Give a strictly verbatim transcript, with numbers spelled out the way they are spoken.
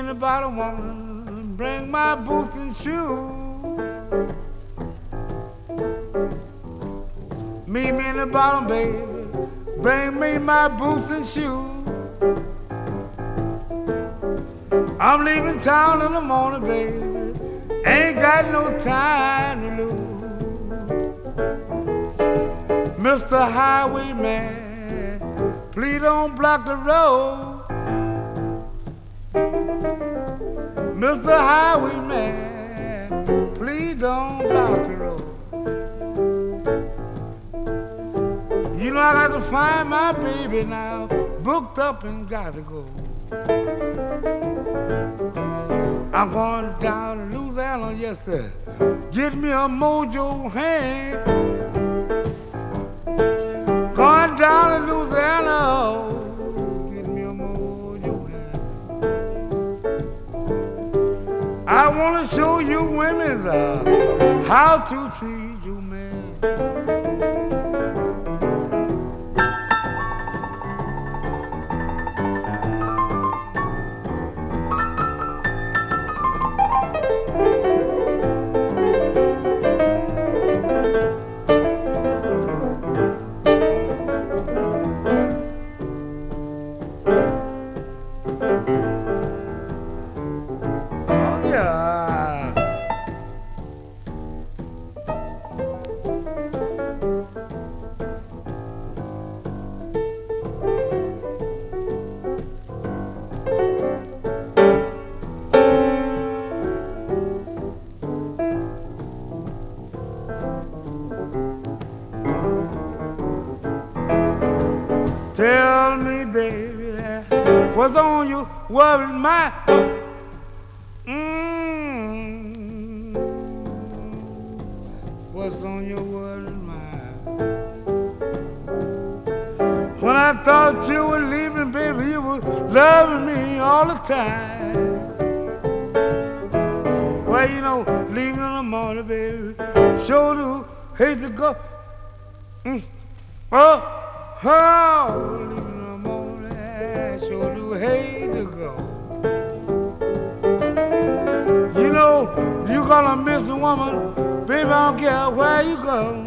anybody wanna bring my boots and shoes. Meet me in the bottom, baby. Bring me my boots and shoes. I'm leaving town in the morning, baby. Ain't got no time to lose. Mister Highwayman, please don't block the road. Mister Highwayman, please don't block the road. You know I got to find my baby now, booked up and got to go. I'm going down to Louisiana, yes sir, get me a mojo hand. Going down to Louisiana, get me a mojo hand. I want to show you women uh, how to treat you men. Tell me, baby, what's on your worried mind? Mm, what's on your worried mind? When I thought you were leaving, baby, you were loving me all the time. Well, you know, leaving in the morning, baby, sure do hate to go. Mm. Oh. Oh, leaving in the morning, sure do hate to go. You know, you gonna miss a woman, baby, I don't care where you go.